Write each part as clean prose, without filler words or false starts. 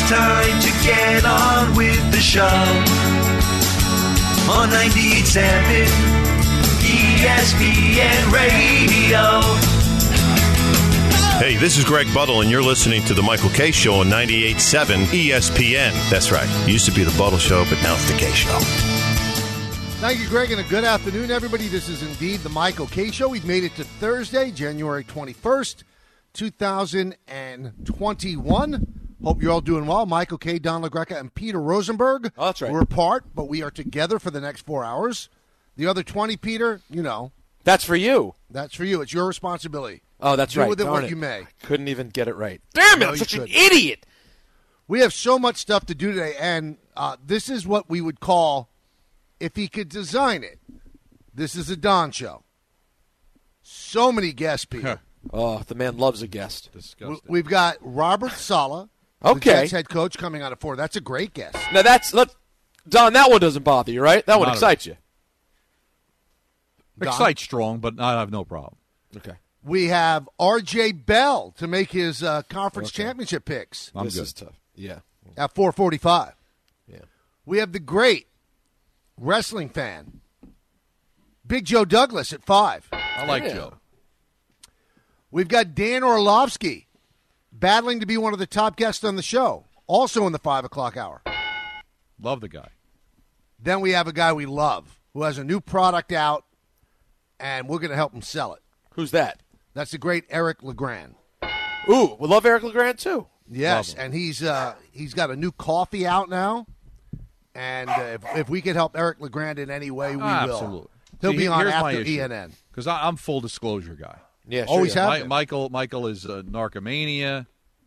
time to get on with the show. On 98.7 ESPN Radio. Hey, this is Greg Buttle, and you're listening to The Michael Kay Show on 98.7 ESPN. That's right. It used to be The Buttle Show, but now it's The Kay Show. Thank you, Greg, and a good afternoon, everybody. This is indeed The Michael Kay Show. We've made it to Thursday, January 21st, 2021. Hope you're all doing well. Michael Kay, Don LaGreca, and Peter Rosenberg. Oh, that's right. We're apart, but we are together for the next 4 hours. The other 20, Peter, you know. That's for you. That's for you. It's your responsibility. Oh, that's right. Do with it what you may. I couldn't even get it right. Damn it, I'm such an idiot. We have so much stuff to do today, and this is what we would call, if he could design it, this is a Don show. So many guests, Peter. Oh, the man loves a guest. Disgusting. We've got Robert Saleh, Okay. the Jets head coach, coming on at 4. That's a great guest. Now Don, that one doesn't bother you, right? That one Not excites you. Don? Excites strong, but I have no problem. Okay. We have R.J. Bell to make his conference championship picks I'm this good. is tough. Yeah. at 4:45. Yeah. We have the great wrestling fan, Big Joe Douglas at 5. I like Yeah. Joe. We've got Dan Orlovsky battling to be one of the top guests on the show, also in the 5 o'clock hour. Love the guy. Then we have a guy we love who has a new product out, and we're going to help him sell it. Who's that? That's the great Eric LeGrand. Ooh, we love Eric LeGrand, too. Yes, Love him. and he's got a new coffee out now, and if we can help Eric LeGrand in any way, we will. Absolutely. He'll See, be on here's my after issue. ENN. Because I'm full disclosure guy. Yeah, sure. Always yeah. have been. Michael is a narcomania.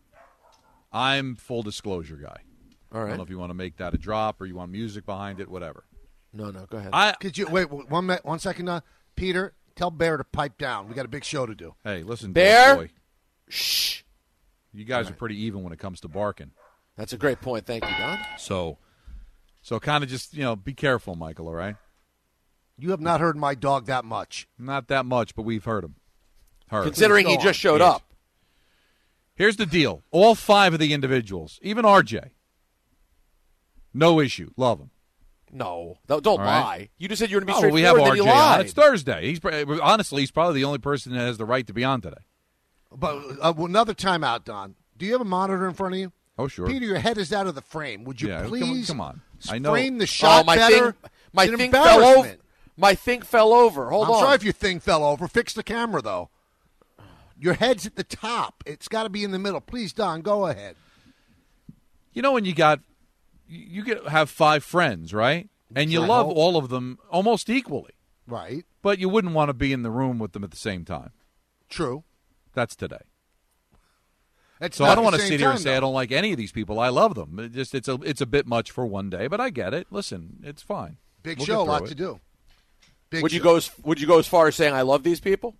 I'm full disclosure guy. All I don't right. know if you want to make that a drop or you want music behind it, whatever. No, go ahead. Could you wait 1 second, Peter? Tell Bear to pipe down. We got a big show to do. Hey, listen, Bear? boy. Shh. You guys are pretty even when it comes to barking. That's a great point. Thank you, Don. So kind of just, be careful, Michael, all right? You have not heard my dog that much. Not that much, but we've heard him. Considering he Go just on. showed Yes. up. Here's the deal. All 5 of the individuals, even RJ, no issue. Love him. No, don't right. lie. You just said you were going to be Oh, we have straightforward, then RJ you on. lied. It's Thursday. Honestly, he's probably the only person that has the right to be on today. But another timeout, Don. Do you have a monitor in front of you? Oh, sure. Peter, your head is out of the frame. Would you Yeah, please come on. I know. frame the shot my better? thing, my It's an thing fell over. embarrassment. My thing fell over. Hold I'm on. sorry if your thing fell over. Fix the camera, though. Your head's at the top. It's got to be in the middle. Please, Don, go ahead. You know when you have 5 friends, right? And you I love hope. all of them almost equally, Right. but you wouldn't want to be in the room with them at the same time. True. That's today. It's So not I don't the want to same sit here and time, say I though. don't like any of these people. I love them. It's a bit much for one day, but I get it. Listen, it's fine. Big We'll show, get a lot through to it. do. Big Would you show. go as far as saying I love these people?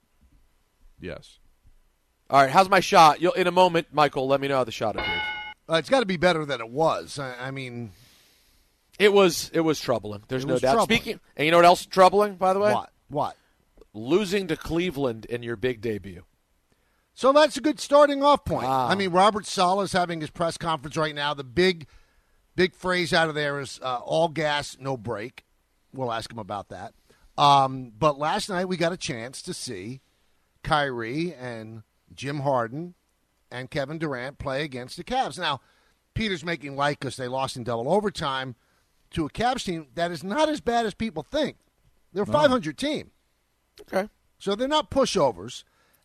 Yes. All right. How's my shot? In a moment, Michael. Let me know how the shot appears. It's got to be better than it was. I mean, It was troubling. There's It no was doubt. troubling. Speaking, and you know what else is troubling? By the way, what? losing to Cleveland in your big debut. So that's a good starting off point. Wow. I mean, Robert Saleh is having his press conference right now. The big phrase out of there is all gas, no break. We'll ask him about that. But last night we got a chance to see Kyrie and Jim Harden and Kevin Durant play against the Cavs. Now, Peter's making light because they lost in double overtime to a Cavs team that is not as bad as people think. They're a 500 team. Okay. So they're not pushovers.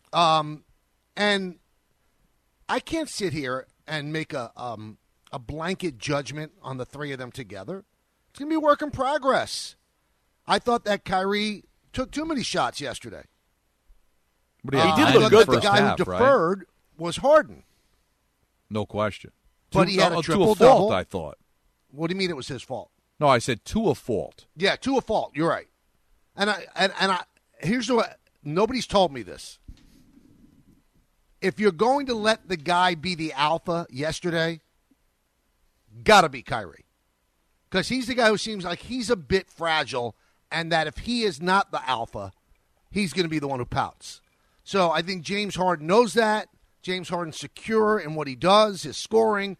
And I can't sit here and make a blanket judgment on the 3 of them together. It's going to be a work in progress. I thought that Kyrie took too many shots yesterday. But he did I look thought good, that the first guy half, who right? deferred was Harden. No question. But he had a to a triple-double. fault, I thought. What do you mean it was his fault? No, I said to a fault. Yeah, to a fault. You're right. And I here's what nobody's told me this. If you're going to let the guy be the alpha yesterday, gotta be Kyrie. Because he's the guy who seems like he's a bit fragile, and that if he is not the alpha, he's going to be the one who pouts. So I think James Harden knows that. James Harden's secure in what he does, his scoring,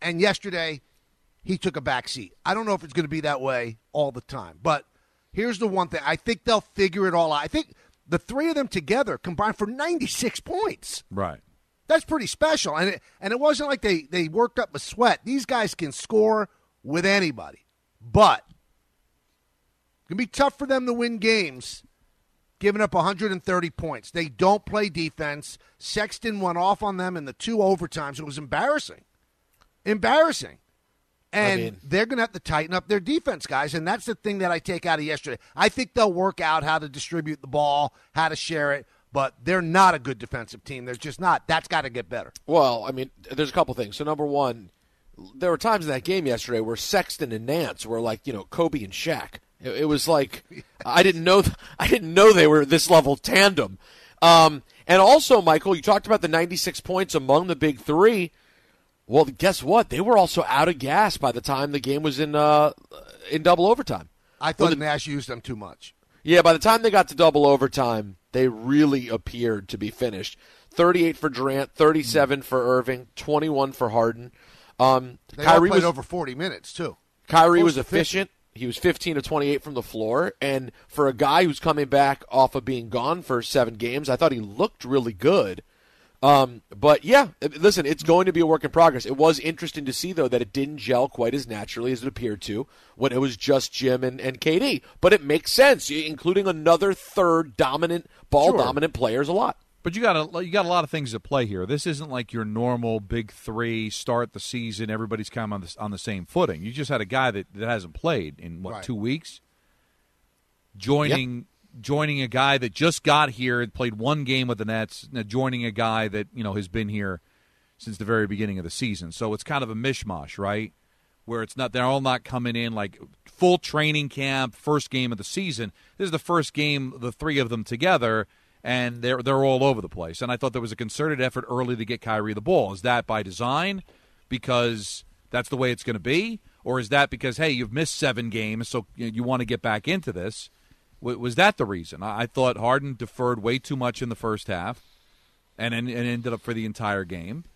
And yesterday, he took a back seat. I don't know if it's going to be that way all the time. But here's the one thing. I think they'll figure it all out. I think the three of them together combined for 96 points. Right. That's pretty special. And it wasn't like they worked up a sweat. These guys can score with anybody. But it's going to be tough for them to win games giving up 130 points. They don't play defense. Sexton went off on them in the 2 overtimes. It was embarrassing. Embarrassing. And they're going to have to tighten up their defense, guys, and that's the thing that I take out of yesterday. I think they'll work out how to distribute the ball, how to share it, but they're not a good defensive team. They're just not. That's got to get better. Well, I mean, there's a couple things. So, number one, there were times in that game yesterday where Sexton and Nance were like, Kobe and Shaq. It was like I didn't know they were this level tandem. And also, Michael, you talked about the 96 points among the big three. Well, guess what? They were also out of gas by the time the game was in double overtime. I thought Nash used them too much. Yeah, by the time they got to double overtime, they really appeared to be finished. 38 for Durant, 37 for Irving, 21 for Harden. They all played over 40 minutes, too. Kyrie was efficient. He was 15 of 28 from the floor. And for a guy who's coming back off of being gone for 7 games, I thought he looked really good. But, yeah, listen, it's going to be a work in progress. It was interesting to see, though, that it didn't gel quite as naturally as it appeared to when it was just Jim and KD. But it makes sense, including another third dominant, ball-dominant players a lot. But you got a lot of things at play here. This isn't like your normal big three, start the season, everybody's kind of on the same footing. You just had a guy that hasn't played in, 2 weeks? Joining a guy that just got here and played 1 game with the Nets, joining a guy that has been here since the very beginning of the season. So it's kind of a mishmash, right? Where they're all not coming in like full training camp, first game of the season. This is the first game, the three of them together, and they're all over the place. And I thought there was a concerted effort early to get Kyrie the ball. Is that by design because that's the way it's going to be? Or is that because, hey, you've missed 7 games, so you want to get back into this? Was that the reason? I thought Harden deferred way too much in the first half and ended up for the entire game.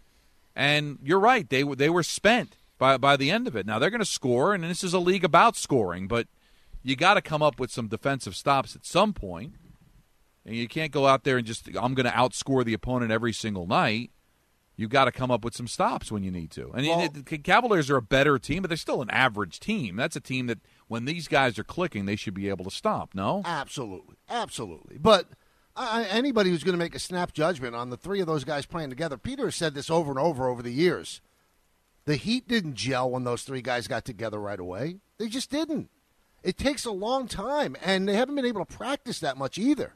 And you're right. They were spent by the end of it. Now, they're going to score, and this is a league about scoring, but you got to come up with some defensive stops at some point. And you can't go out there and just, I'm going to outscore the opponent every single night. You've got to come up with some stops when you need to. And the Cavaliers are a better team, but they're still an average team. That's a team that when these guys are clicking, they should be able to stop, no? Absolutely. Absolutely. But anybody who's going to make a snap judgment on the 3 of those guys playing together, Peter has said this over and over the years. The Heat didn't gel when those 3 guys got together right away. They just didn't. It takes a long time, and they haven't been able to practice that much either.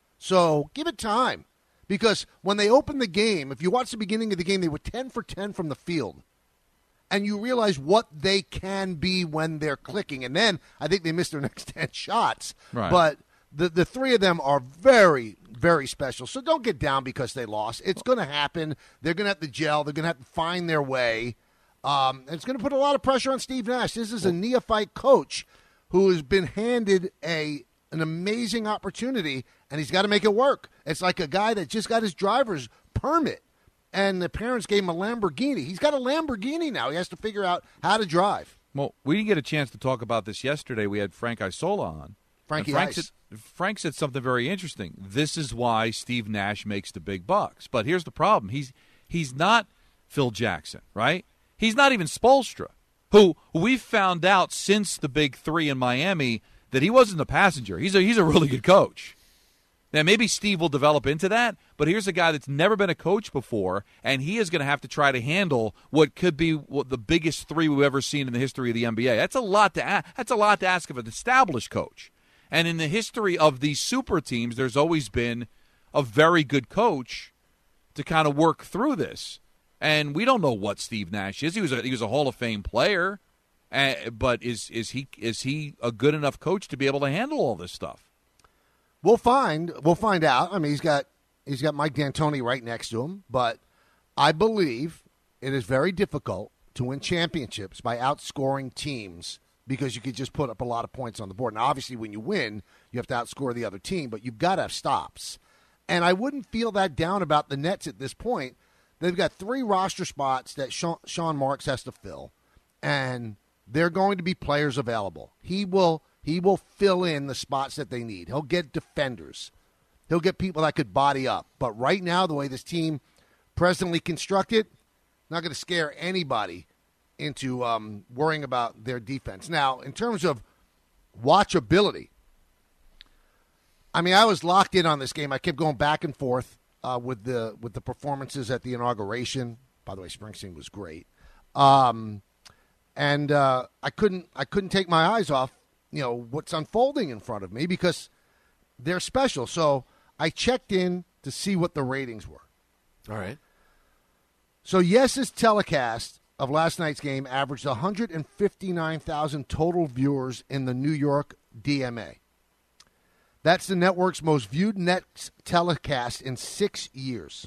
So give it time. Because when they opened the game, if you watch the beginning of the game, they were 10 for 10 from the field. And you realize what they can be when they're clicking. And then I think they missed their next 10 shots. Right. But the 3 of them are very, very special. So don't get down because they lost. It's going to happen. They're going to have to gel. They're going to have to find their way. And it's going to put a lot of pressure on Steve Nash. This is a neophyte coach who has been handed an amazing opportunity, and he's got to make it work. It's like a guy that just got his driver's permit, and the parents gave him a Lamborghini. He's got a Lamborghini now. He has to figure out how to drive. Well, we didn't get a chance to talk about this yesterday. We had Frank Isola on. Frank said something very interesting. This is why Steve Nash makes the big bucks. But here's the problem. He's not Phil Jackson, right? He's not even Spoelstra, who we've found out since the big 3 in Miami that he wasn't a passenger. He's a really good coach. Now, maybe Steve will develop into that, but here's a guy that's never been a coach before, and he is going to have to try to handle what could be the biggest 3 we've ever seen in the history of the NBA. That's a lot to ask of an established coach. And in the history of these super teams, there's always been a very good coach to kind of work through this. And we don't know what Steve Nash is. He was a Hall of Fame player, but is he a good enough coach to be able to handle all this stuff? We'll find out. I mean, he's got Mike D'Antoni right next to him, but I believe it is very difficult to win championships by outscoring teams because you could just put up a lot of points on the board. Now, obviously, when you win, you have to outscore the other team, but you've got to have stops. And I wouldn't feel that down about the Nets at this point. they've got 3 roster spots that Sean Marks has to fill, and they're going to be players available. He will fill in the spots that they need. He'll get defenders. He'll get people that could body up. But right now, the way this team presently constructed, not going to scare anybody into worrying about their defense. Now, in terms of watchability, I mean, I was locked in on this game. I kept going back and forth with the performances at the inauguration. By the way, Springsteen was great, and I couldn't take my eyes off what's unfolding in front of me because they're special. So I checked in to see what the ratings were. All right. So Yes's telecast of last night's game averaged 159,000 total viewers in the New York DMA. That's the network's most viewed Nets telecast in 6 years.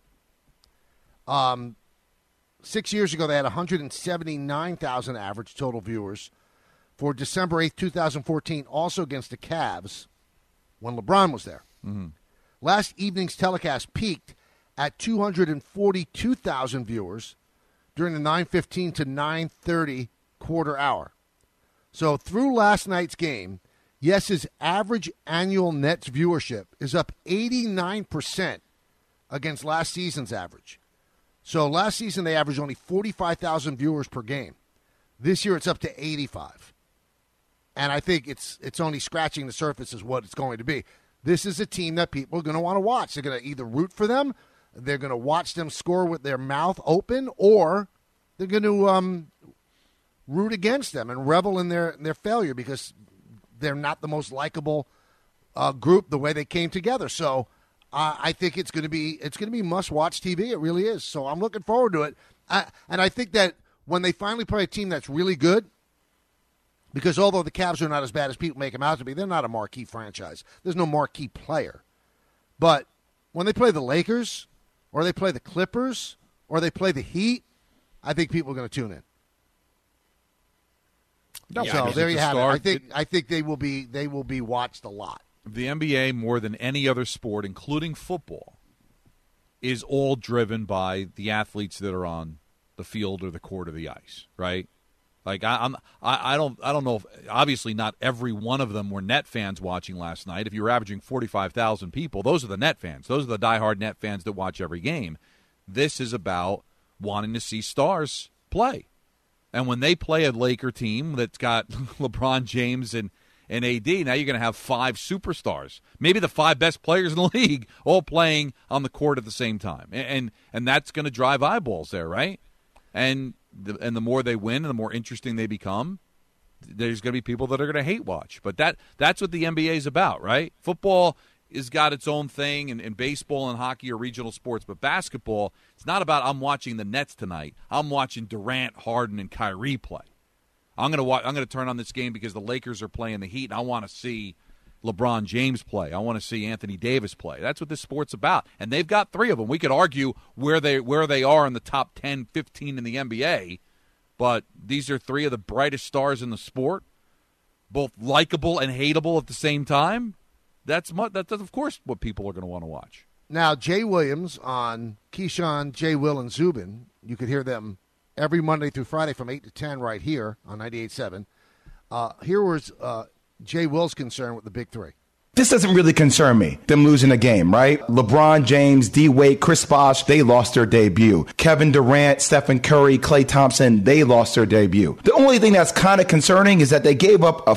6 years ago, they had 179,000 average total viewers for December 8th, 2014, also against the Cavs when LeBron was there. Mm-hmm. Last evening's telecast peaked at 242,000 viewers during the 9:15 to 9:30 quarter hour. So through last night's game, Yes's average annual Nets viewership is up 89% against last season's average. So last season they averaged only 45,000 viewers per game. This year it's up to 85. And I think it's only scratching the surface is what it's going to be. This is a team that people are going to want to watch. They're going to either root for them, they're going to watch them score with their mouth open, or they're going to root against them and revel in their failure because they're not the most likable group the way they came together. So I think it's going to be must-watch TV. It really is. So I'm looking forward to it. And I think that when they finally play a team that's really good, because although the Cavs are not as bad as people make them out to be, they're not a marquee franchise. There's no marquee player. But when they play the Lakers or they play the Clippers or they play the Heat, I think people are going to tune in. So there you have it. I think they will be watched a lot. The NBA, more than any other sport, including football, is all driven by the athletes that are on the field or the court or the ice, right? Like I don't know if, obviously not every one of them were Net fans watching last night. If you were averaging 45,000 people, those are the Net fans. Those are the diehard Net fans that watch every game. This is about wanting to see stars play. And when they play a Laker team that's got LeBron James and AD, now you're going to have 5 superstars, maybe the 5 best players in the league, all playing on the court at the same time. And that's going to drive eyeballs there, right? And the more they win and the more interesting they become, there's going to be people that are going to hate watch. But that's what the NBA is about, right? Football has got its own thing, and baseball and hockey are regional sports. But basketball, it's not about I'm watching the Nets tonight. I'm watching Durant, Harden, and Kyrie play. I'm going to turn on this game because the Lakers are playing the Heat, and I want to see LeBron James play. I want to see Anthony Davis play. That's what this sport's about. And they've got 3 of them. We could argue where they are in the top 10, 15 in the NBA, but these are 3 of the brightest stars in the sport, both likable and hateable at the same time. That's of course what people are going to want to watch. Now, Jay Williams on Keyshawn, Jay, Will, and Zubin, you could hear them every Monday through Friday from 8 to 10 right here on 98.7. Here was Jay Will's concern with the big 3. This doesn't really concern me, them losing a game, right? LeBron James, D. Wade, Chris Bosh, they lost their debut. Kevin Durant, Stephen Curry, Klay Thompson, they lost their debut. The only thing that's kind of concerning is that they gave up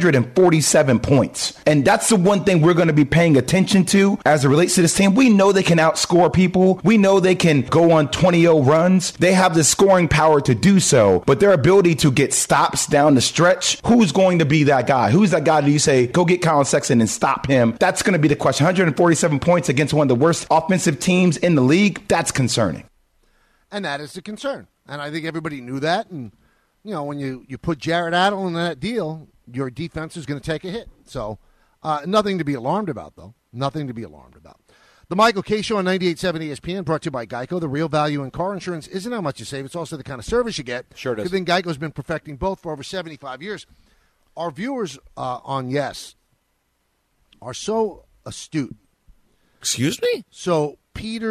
147 points. And that's the one thing we're going to be paying attention to as it relates to this team. We know they can outscore people. We know they can go on 20-0 runs. They have the scoring power to do so, but their ability to get stops down the stretch, who's going to be that guy? Who's that guy that you say, go get Colin Sexton and stop him? That's going to be the question. 147 points against one of the worst offensive teams in the league. That's concerning. And that is the concern. And I think everybody knew that. And, when you put Jared Allen in that deal, your defense is going to take a hit. So nothing to be alarmed about, though. Nothing to be alarmed about. The Michael Kay Show on 98.7 ESPN, brought to you by Geico. The real value in car insurance isn't how much you save. It's also the kind of service you get. Sure it is. I think Geico's been perfecting both for over 75 years. Our viewers on Yes are so astute. Excuse me? So Peter's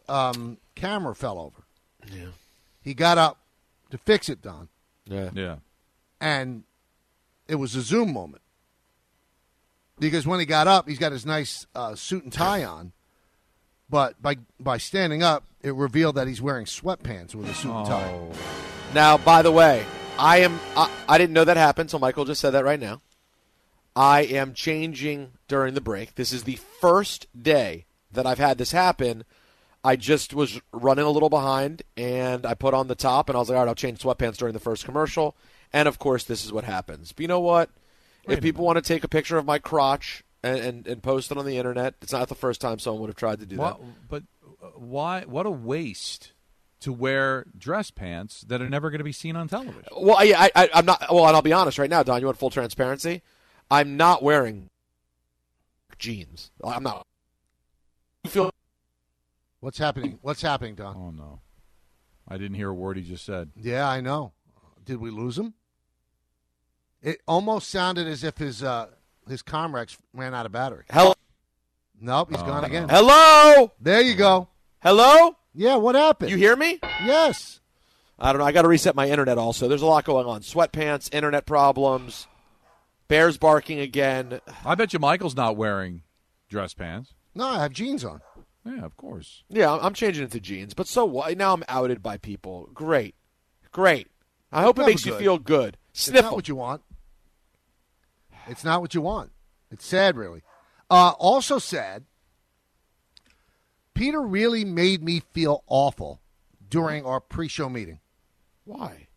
camera fell over. Yeah. He got up to fix it, Don, Yeah. and it was a Zoom moment. Because when he got up, he's got his nice suit and tie on. But by standing up, it revealed that he's wearing sweatpants with a suit and tie. Now, by the way, I didn't know that happened, so Michael just said that right now. I am changing during the break. This is the first day that I've had this happen. I just was running a little behind, and I put on the top, and I was like, all right, I'll change sweatpants during the first commercial. And, of course, this is what happens. But you know what? If people want to take a picture of my crotch and post it on the Internet, it's not the first time someone would have tried to do that. But why? What a waste to wear dress pants that are never going to be seen on television. Well, I'm not. Well, and I'll be honest right now, Don. You want full transparency? I'm not wearing jeans. I'm not. You feel? What's happening? What's happening, Don? Oh no, I didn't hear a word he just said. Yeah, I know. Did we lose him? It almost sounded as if his Comrex ran out of battery. Hello. Nope, he's gone again. Hello. There you go. Hello. Yeah, what happened? You hear me? Yes. I don't know. I got to reset my internet also. There's a lot going on. Sweatpants, internet problems, bears barking again. I bet you Michael's not wearing dress pants. No, I have jeans on. Yeah, of course. Yeah, I'm changing into jeans. But so what? Now I'm outed by people. Great. I hope it makes you feel good. Sniffle. It's not what you want. It's not what you want. It's sad, really. Also sad, Peter really made me feel awful during our pre-show meeting. Why?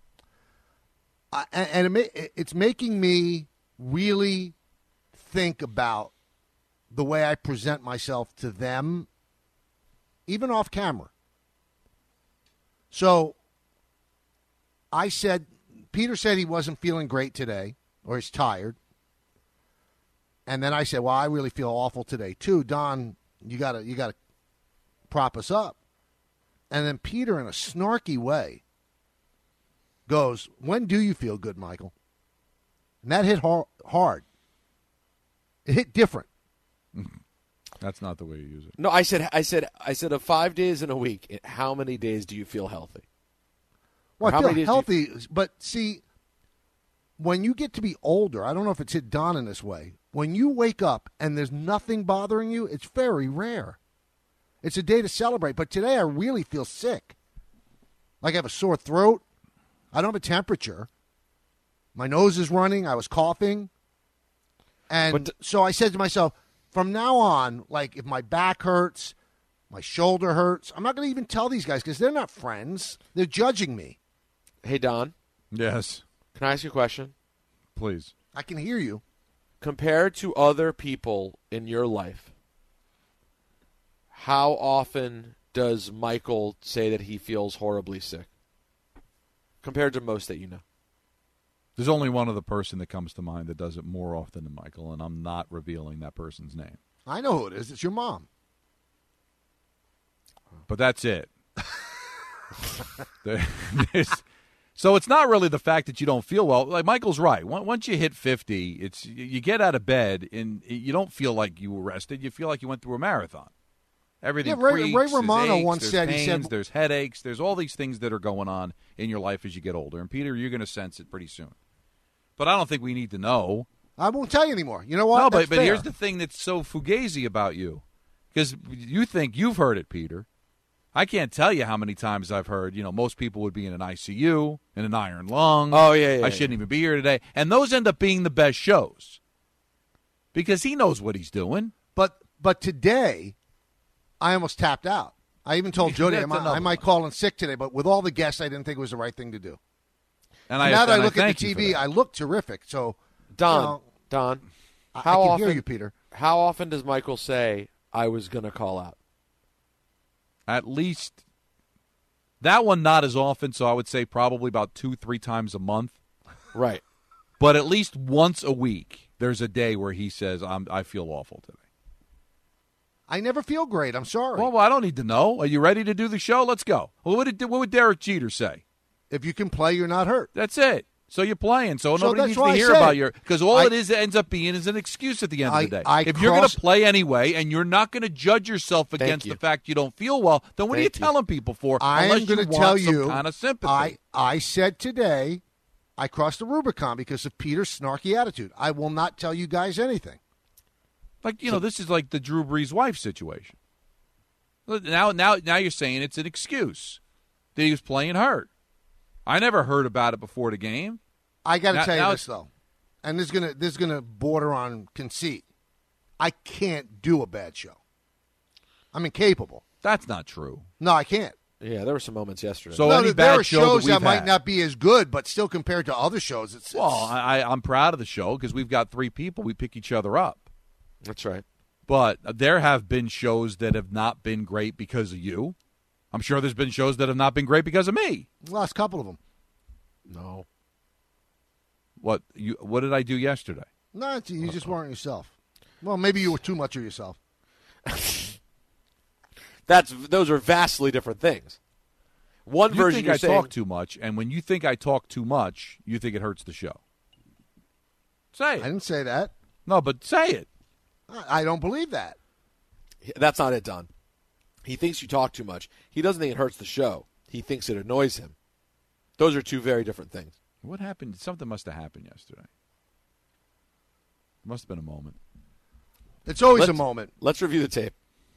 It's making me really think about the way I present myself to them, even off camera. So Peter said he wasn't feeling great today, or he's tired. And then I said, well, I really feel awful today too. Don, you gotta prop us up. And then Peter, in a snarky way, goes, when do you feel good, Michael? And that hit hard. It hit different. That's not the way you use it. No, I said of 5 days in a week, how many days do you feel healthy? Well, I feel healthy, but see, when you get to be older, I don't know if it's hit Don in this way, when you wake up and there's nothing bothering you, it's very rare. It's a day to celebrate, but today I really feel sick. Like I have a sore throat. I don't have a temperature. My nose is running. I was coughing. And so I said to myself, from now on, like if my back hurts, my shoulder hurts, I'm not going to even tell these guys because they're not friends. They're judging me. Hey, Don. Yes. Can I ask you a question? Please. I can hear you. Compared to other people in your life, how often does Michael say that he feels horribly sick? Compared to most that you know. There's only one other person that comes to mind that does it more often than Michael, and I'm not revealing that person's name. I know who it is. It's your mom. But that's it. So it's not really the fact that you don't feel well. Like Michael's right. Once you hit 50, it's you get out of bed and you don't feel like you were rested. You feel like you went through a marathon. Everything creaks, Ray Romano aches, once said, pains, he said, there's headaches, there's all these things that are going on in your life as you get older. And Peter, you're going to sense it pretty soon. But I don't think we need to know. I won't tell you anymore. You know what? No, but here's the thing that's so fugazi about you. Because you think you've heard it, Peter. I can't tell you how many times I've heard, most people would be in an ICU, in an iron lung. Oh, yeah. I shouldn't even be here today. And those end up being the best shows. Because he knows what he's doing. But today, I almost tapped out. I even told Jody I might call in sick today, but with all the guests, I didn't think it was the right thing to do. And now that I look at the TV, I look terrific. So, Don, I can hear you, Peter. How often does Michael say, I was going to call out? At least that one not as often, so I would say probably about 2-3 times a month. Right. But at least once a week, there's a day where he says, I feel awful today. I never feel great. I'm sorry. Well, I don't need to know. Are you ready to do the show? Let's go. What would Derek Jeter say? If you can play, you're not hurt. That's it. So you're playing. So So nobody that's needs why to I hear said- about your – because all it ends up being is an excuse at the end of the day. If you're going to play anyway and you're not going to judge yourself against the fact you don't feel well, then what are you telling people for unless you want some kind of sympathy? I said today I crossed the Rubicon because of Peter's snarky attitude. I will not tell you guys anything. Like, this is like the Drew Brees wife situation. Now you're saying it's an excuse that he was playing hurt. I never heard about it before the game. I got to tell you this, though, and this is gonna border on conceit. I can't do a bad show. I'm incapable. That's not true. No, I can't. Yeah, there were some moments yesterday. So no, any there bad are show shows that we've might had. not be as good, but still compared to other shows, it's I'm proud of the show because we've got 3 people. We pick each other up. That's right. But there have been shows that have not been great because of you. I'm sure there's been shows that have not been great because of me. last couple of them. No. What did I do yesterday? No, you just weren't yourself. Well, maybe you were too much of yourself. Those are vastly different things. One You version think you're I saying, talk too much, and when you think I talk too much, you think it hurts the show. Say I it. didn't say that. No, but say it. I don't believe that. That's not it, Don. He thinks you talk too much. He doesn't think it hurts the show. He thinks it annoys him. Those are two very different things. What happened? Something must have happened yesterday. Must have been a moment. It's always a moment. Let's review the tape.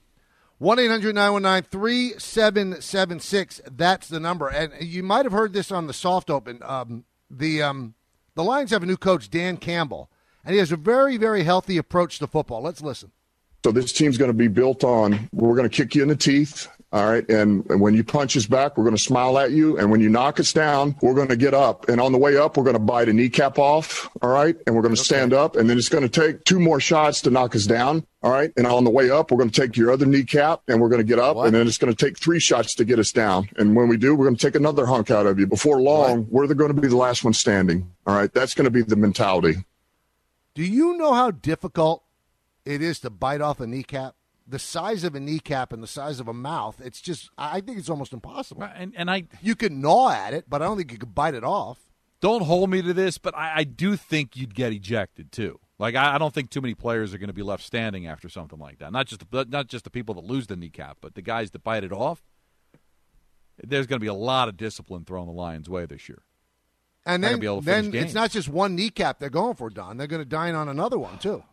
1-800-919-3776. That's the number. And you might have heard this on the soft open. The Lions have a new coach, Dan Campbell, and he has a very, very healthy approach to football. Let's listen. So this team's going to be built on, we're going to kick you in the teeth, all right? And when you punch us back, we're going to smile at you. And when you knock us down, we're going to get up. And on the way up, we're going to bite a kneecap off, all right? And we're going to stand up. And then it's going to take 2 more shots to knock us down, all right? And on the way up, we're going to take your other kneecap, and we're going to get up. And then it's going to take 3 shots to get us down. And when we do, we're going to take another hunk out of you. Before long, we're going to be the last one standing, all right? That's going to be the mentality. Do you know how difficult it is to bite off a kneecap? The size of a kneecap and the size of a mouth, it's just, I think it's almost impossible. And you can gnaw at it, but I don't think you could bite it off. Don't hold me to this, but I do think you'd get ejected too. Like I don't think too many players are going to be left standing after something like that. Not just the people that lose the kneecap, but the guys that bite it off. There's going to be a lot of discipline thrown the Lions' way this year. And then games. It's not just one kneecap they're going for, Don. They're going to dine on another one too.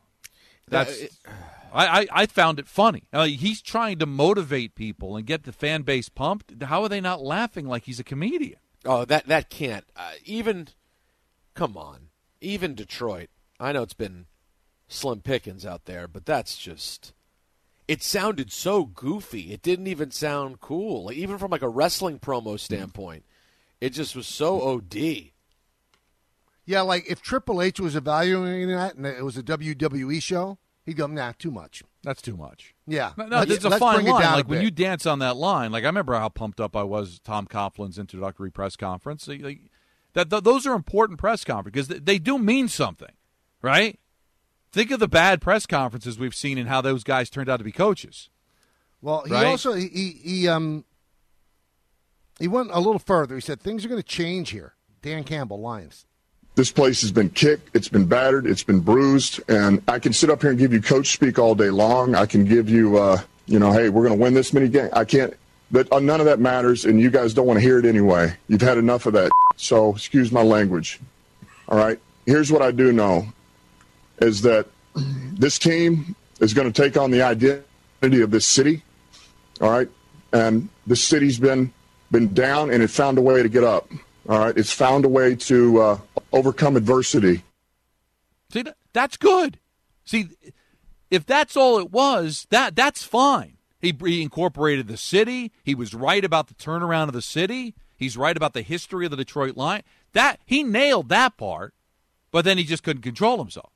I found it funny. He's trying to motivate people and get the fan base pumped. How are they not laughing like he's a comedian? Oh, that can't. Come on. Even Detroit. I know it's been slim pickings out there, but that's just. It sounded so goofy. It didn't even sound cool. Like, even from like a wrestling promo standpoint, it just was so OD. Yeah, like if Triple H was evaluating that and it was a WWE show, he'd go, nah, too much. That's too much. Yeah. No, there's a fine line. Like when you dance on that line, like I remember how pumped up I was Tom Coughlin's introductory press conference. Those are important press conferences because they do mean something, right? Think of the bad press conferences we've seen and how those guys turned out to be coaches. Well, he right? also he went a little further. He said things are going to change here. Dan Campbell, Lions. This place has been kicked, it's been battered, it's been bruised, and I can sit up here and give you coach speak all day long. I can give you, hey, we're going to win this many games. I can't, but none of that matters, and you guys don't want to hear it anyway. You've had enough of that, so excuse my language. All right, here's what I do know, is that this team is going to take on the identity of this city, all right, and this city's been down, and it found a way to get up. All right, it's found a way to overcome adversity. See, that's good. See, if that's all it was, that's fine. He incorporated the city. He was right about the turnaround of the city. He's right about the history of the Detroit Lions. That he nailed that part, but then he just couldn't control himself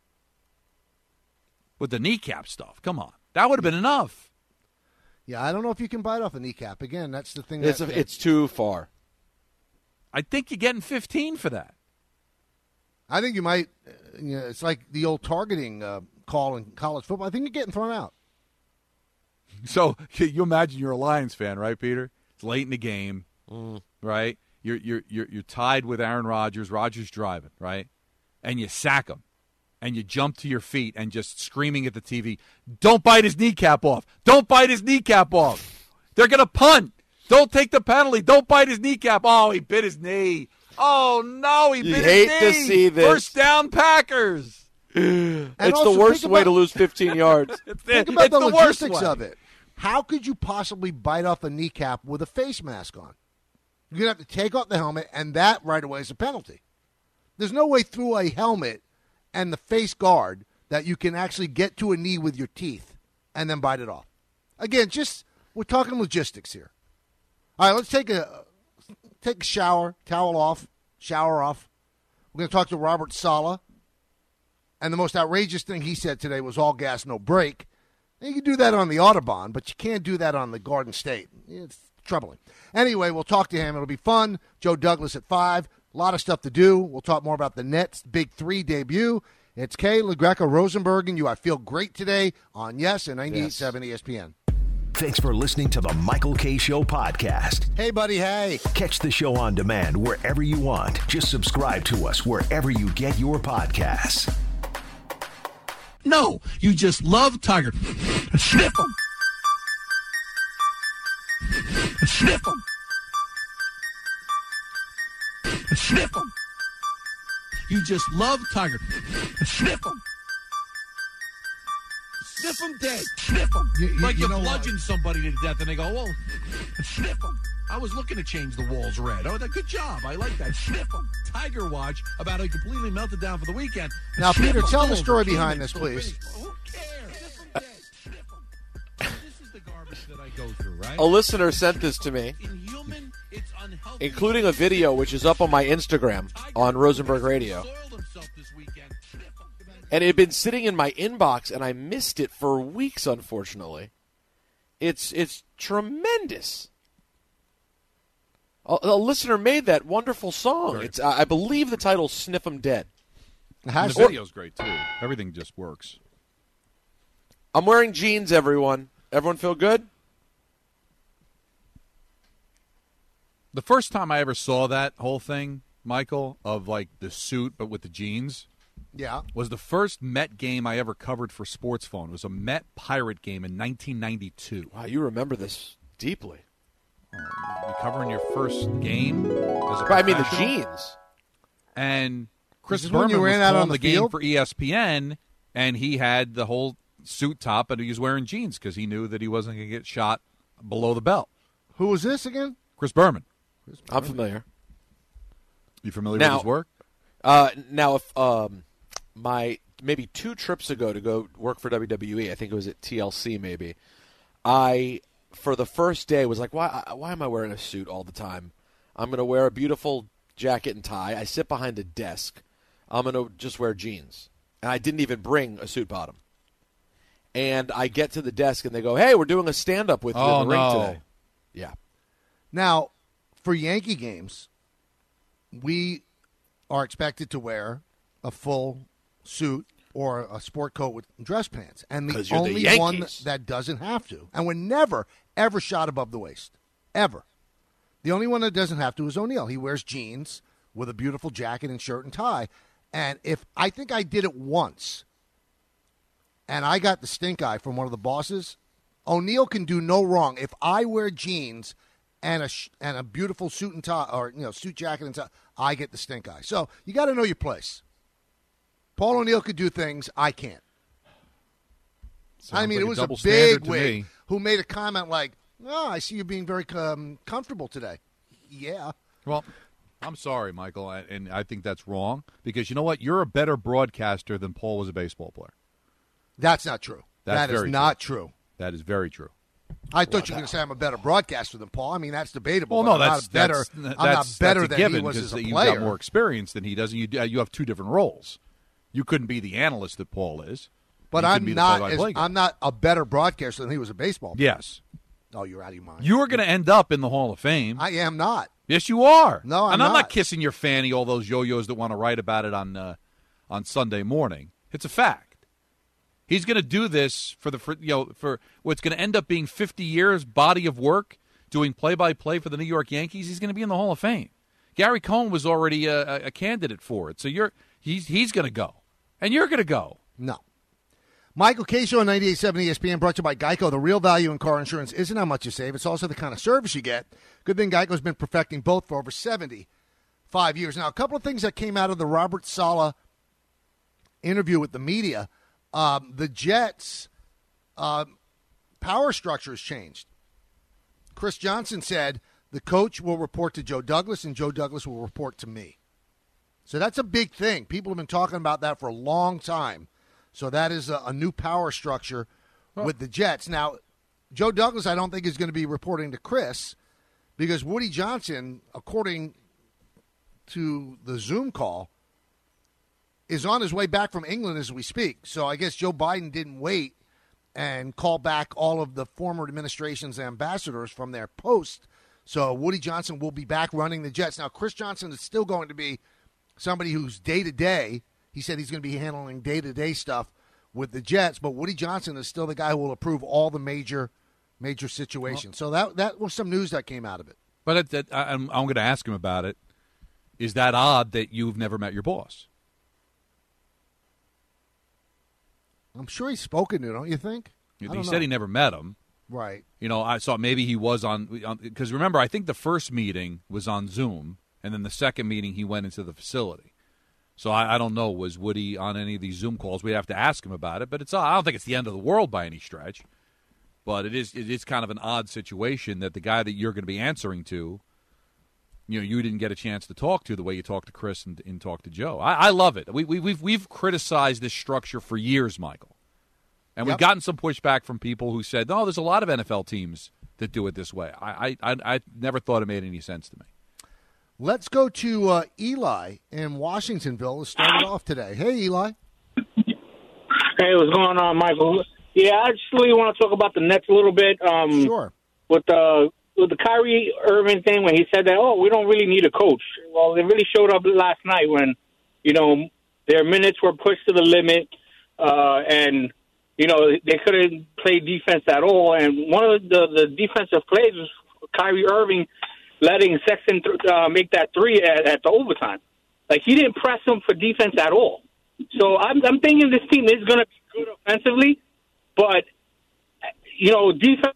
with the kneecap stuff. Come on, that would have been enough. Yeah, I don't know if you can bite off a kneecap. Again, that's the thing. It's too far. I think you're getting 15 for that. I think you might. It's like the old targeting call in college football. I think you're getting thrown out. So you imagine you're a Lions fan, right, Peter? It's late in the game, right? you're tied with Aaron Rodgers. Rodgers driving, right? And you sack him. And you jump to your feet and just screaming at the TV, don't bite his kneecap off. Don't bite his kneecap off. They're going to punt. Don't take the penalty. Don't bite his kneecap. Oh, he bit his knee. Oh, no, he bit his knee. You hate to see this. First down, Packers. It's the worst way to lose 15 yards. Think about the logistics of it. How could you possibly bite off a kneecap with a face mask on? You're going to have to take off the helmet, and that right away is a penalty. There's no way through a helmet and the face guard that you can actually get to a knee with your teeth and then bite it off. Again, we're talking logistics here. All right, let's take a shower, towel off, shower off. We're going to talk to Robert Saleh. And the most outrageous thing he said today was all gas, no brake. And you can do that on the Audubon, but you can't do that on the Garden State. It's troubling. Anyway, we'll talk to him. It'll be fun. Joe Douglas at 5. A lot of stuff to do. We'll talk more about the Nets' Big 3 debut. It's Kay, LaGreca, Rosenberg, and you. I feel great today on Yes and 98.7 ESPN. Thanks for listening to the Michael Kay Show podcast. Hey, buddy, hey. Catch the show on demand wherever you want. Just subscribe to us wherever you get your podcasts. No, you just love Tiger. Sniff him. Sniff him. Sniff him. You just love Tiger. Sniff him. Sniff him dead. Sniff him. Like you bludgeon somebody to death and they go, well, sniff him. I was looking to change the walls red. Oh, good job. I like that. Sniff him. Tiger Watch about how he completely melted down for the weekend. Now, Peter, tell the story behind this, please. Who cares? Sniff him dead. Sniff him. This is the garbage that I go through, right? A listener sent this to me, including a video which is up on my Instagram on Rosenberg Radio. And it had been sitting in my inbox, and I missed it for weeks, unfortunately. It's tremendous. A listener made that wonderful song. It's I believe the title's Sniff 'em Dead. And the video's great, too. Everything just works. I'm wearing jeans, everyone. Everyone feel good? The first time I ever saw that whole thing, Michael, of like the suit but with the jeans, was the first Met game I ever covered for Sports Phone. It was a Met Pirate game in 1992. Wow, you remember this deeply. You covering your first game as a But I mean the professional? jeans. And Chris This is when you Berman was ran out calling on the game field? for ESPN, and he had the whole suit top, and he was wearing jeans because he knew that he wasn't going to get shot below the belt. Who was this again? Chris Berman. I'm familiar. You familiar with his work? Now, if my maybe 2 trips ago to go work for WWE, I think it was at TLC maybe, I, for the first day, was like, why am I wearing a suit all the time? I'm going to wear a beautiful jacket and tie. I sit behind a desk. I'm going to just wear jeans. And I didn't even bring a suit bottom. And I get to the desk, and they go, hey, we're doing a stand-up with you in the ring today. Yeah. Now, for Yankee games, we are expected to wear a full suit or a sport coat with dress pants. And the only one that doesn't have to, and we're never, ever shot above the waist. Ever. The only one that doesn't have to is O'Neal. He wears jeans with a beautiful jacket and shirt and tie. And I think I did it once, and I got the stink eye from one of the bosses, O'Neal can do no wrong. If I wear jeans and a beautiful suit and tie, or suit jacket and tie, I get the stink eye. So you got to know your place. Paul O'Neal could do things I can't. Sounds like it was a big wig who made a comment like, "Oh, I see you being very comfortable today." Yeah. Well, I'm sorry, Michael, and I think that's wrong because you know what? You're a better broadcaster than Paul was a baseball player. That's not true. That is not true. That is very true. I thought you were going to say I'm a better broadcaster than Paul. I mean, that's debatable. Well, no, I'm not better than given he was as a you've player. got more experience than he does. And you have 2 different roles. You couldn't be the analyst that Paul is. But I'm not a better broadcaster than he was a baseball player. Yes. Oh, you're out of your mind. You are going to end up in the Hall of Fame. I am not. Yes, you are. No, I'm and not. I'm not kissing your fanny, all those yo-yos that want to write about it on Sunday morning. It's a fact. He's going to do this for what's going to end up being 50 years body of work doing play-by-play for the New York Yankees. He's going to be in the Hall of Fame. Gary Cohen was already a candidate for it. So he's going to go, and you're going to go. No. Michael K. Show on 98.7 ESPN, brought to you by Geico. The real value in car insurance isn't how much you save. It's also the kind of service you get. Good thing Geico's been perfecting both for over 75 years. Now, a couple of things that came out of the Robert Saleh interview with the media. The Jets' power structure has changed. Chris Johnson said the coach will report to Joe Douglas, and Joe Douglas will report to me. So that's a big thing. People have been talking about that for a long time. So that is a new power structure with the Jets. Now, Joe Douglas, I don't think, is going to be reporting to Chris because Woody Johnson, according to the Zoom call, is on his way back from England as we speak. So I guess Joe Biden didn't wait and call back all of the former administration's ambassadors from their post. So Woody Johnson will be back running the Jets. Now, Chris Johnson is still going to be somebody who's day-to-day. He said he's going to be handling day-to-day stuff with the Jets, but Woody Johnson is still the guy who will approve all the major situations. So that was some news that came out of it. But I'm going to ask him about it. Is that odd that you've never met your boss? I'm sure he's spoken to, don't you think? He said he never met him. Right. You know, I saw maybe he was on because remember, I think the first meeting was on Zoom, and then the second meeting he went into the facility. So I don't know, was Woody on any of these Zoom calls? We'd have to ask him about it. But I don't think it's the end of the world by any stretch. But it is kind of an odd situation that the guy that you're going to be answering to, you didn't get a chance to talk to the way you talked to Chris and talked to Joe. I love it. We've criticized this structure for years, Michael. And we've gotten some pushback from people who said, no, there's a lot of NFL teams that do it this way. I never thought it made any sense to me. Let's go to Eli in Washingtonville to start it off today. Hey, Eli. Hey, what's going on, Michael? Yeah, I just really want to talk about the Nets a little bit. Sure. With the Kyrie Irving thing, when he said that, we don't really need a coach. Well, they really showed up last night when, their minutes were pushed to the limit, and they couldn't play defense at all. And one of the defensive plays was Kyrie Irving letting Sexton make that three at the overtime. Like, he didn't press him for defense at all. So I'm thinking this team is going to be good offensively, but, defense.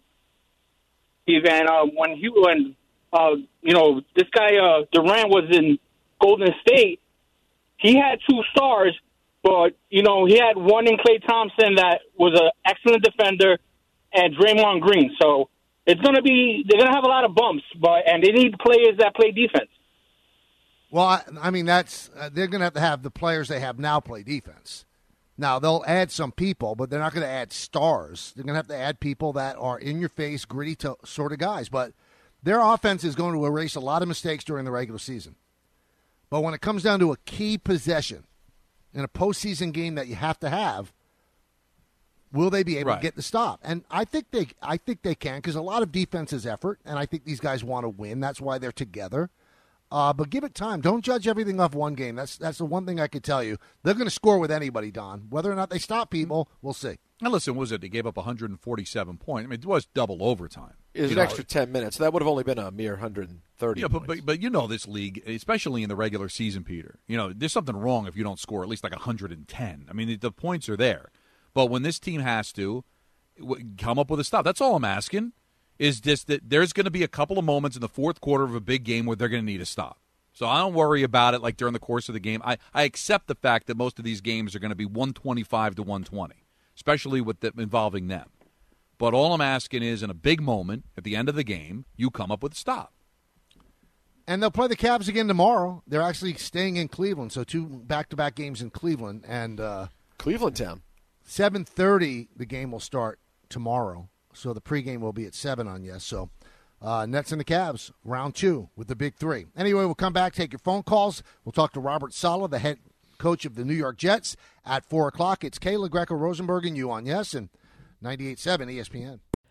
And when this guy Durant was in Golden State, he had two stars, but, he had one in Klay Thompson that was an excellent defender and Draymond Green. So, they're going to have a lot of bumps, and they need players that play defense. Well, I mean, they're going to have the players they have now play defense. Now, they'll add some people, but they're not going to add stars. They're going to have to add people that are in-your-face, gritty sort of guys. But their offense is going to erase a lot of mistakes during the regular season. But when it comes down to a key possession in a postseason game that you have to have, will they be able to get the stop? And I think they can, because a lot of defense is effort, and I think these guys want to win. That's why they're together. But give it time. Don't judge everything off one game. That's the one thing I could tell you. They're going to score with anybody, Don. Whether or not they stop people, we'll see. And listen, they gave up 147 points. I mean, it was double overtime. It was an extra 10 minutes. That would have only been a mere 130 points. But this league, especially in the regular season, Peter, there's something wrong if you don't score at least like 110. I mean, the points are there. But when this team has to come up with a stop, that's all I'm asking, is just that there's going to be a couple of moments in the fourth quarter of a big game where they're going to need a stop. So I don't worry about it like during the course of the game. I accept the fact that most of these games are going to be 125 to 120, especially with involving them. But all I'm asking is in a big moment at the end of the game, you come up with a stop. And they'll play the Cavs again tomorrow. They're actually staying in Cleveland, so 2 back-to-back games in Cleveland. And Cleveland town. 7:30, the game will start tomorrow. So the pregame will be at 7 on Yes. So Nets and the Cavs, round 2 with the big 3. Anyway, we'll come back, take your phone calls. We'll talk to Robert Saleh, the head coach of the New York Jets, at 4 o'clock. It's Kayla Greco-Rosenberg and you on Yes and 98.7 ESPN.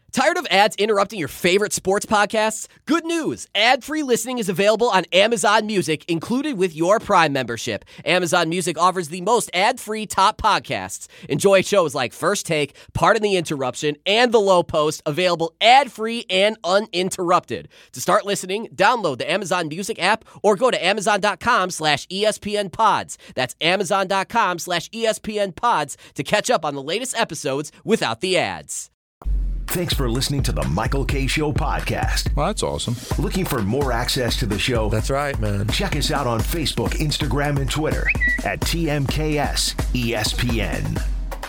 Tired of ads interrupting your favorite sports podcasts? Good news! Ad-free listening is available on Amazon Music, included with your Prime membership. Amazon Music offers the most ad-free top podcasts. Enjoy shows like First Take, Pardon the Interruption, and The Low Post, available ad-free and uninterrupted. To start listening, download the Amazon Music app or go to amazon.com/ESPN Pods. That's amazon.com/ESPN Pods to catch up on the latest episodes without the ads. Thanks for listening to the Michael K. Show podcast. Well, that's awesome. Looking for more access to the show? That's right, man. Check us out on Facebook, Instagram, and Twitter at TMKS ESPN.